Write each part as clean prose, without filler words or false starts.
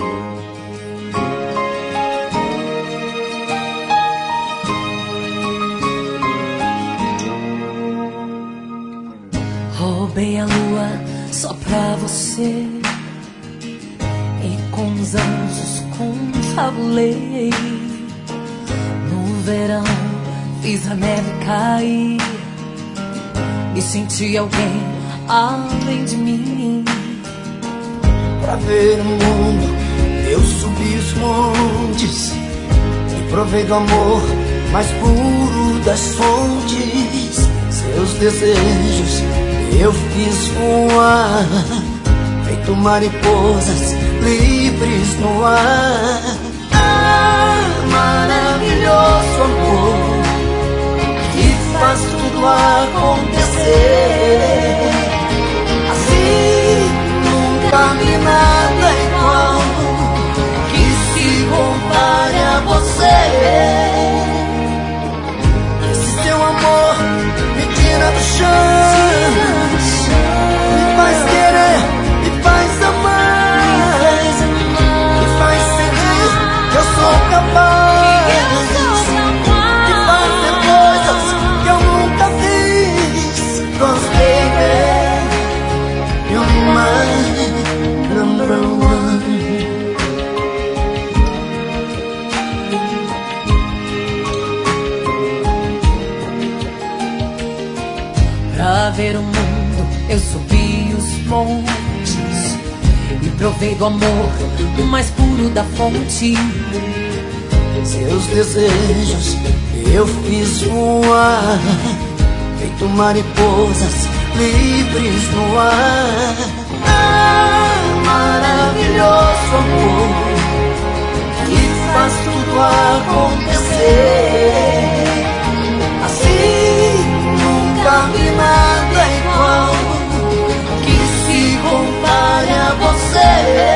Roubei a lua só pra você, e com os anjos confabulei. No verão fiz a neve cair e senti alguém além de mim. Pra ver o mundo eu subi os montes e provei do amor mais puro das fontes. Seus desejos eu fiz voar, feito mariposas livres no ar. Ah, maravilhoso amor que faz tudo acontecer. Assim nunca vi nada igual que se compare a você. Esse seu amor me tira do chão, me faz querer, me faz amar, me faz sentir que eu sou capaz de fazer coisas que eu nunca fiz. Gostei bem, you're my number one. Pra ver o mundo eu subi os montes e provei do amor o mais puro da fonte. Seus desejos eu fiz voar, feito mariposas livres no ar. Ah, maravilhoso amor que faz tudo acontecer. Assim nunca vi nada igual que se compare a você.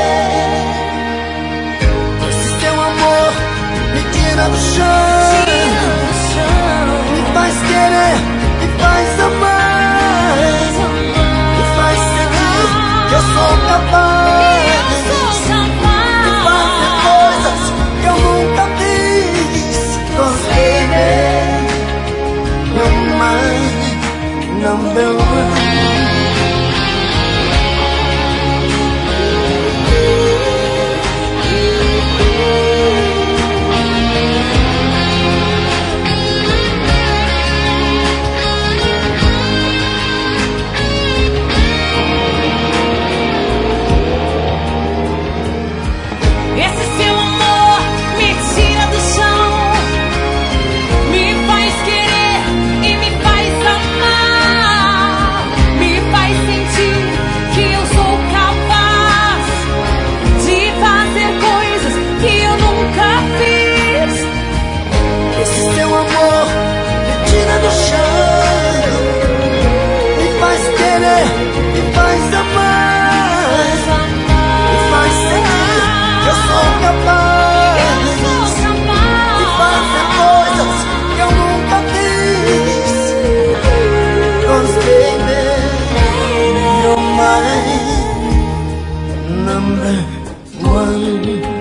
Esse seu amor me tira do chão, me faz querer, me faz amar, me faz sentir que eu sou capaz de fazer coisas que eu nunca fiz. Gostei bem, you're my number one. Esse seu amor me tira do chão, me faz querer e me faz amar, me faz sentir que eu sou capaz de fazer coisas que eu nunca fiz. Esse seu amor me tira do chão, me faz querer, me faz amar, me faz sentir que eu sou capaz de fazer coisas que eu nunca fiz. Gostei bem, you're my number one.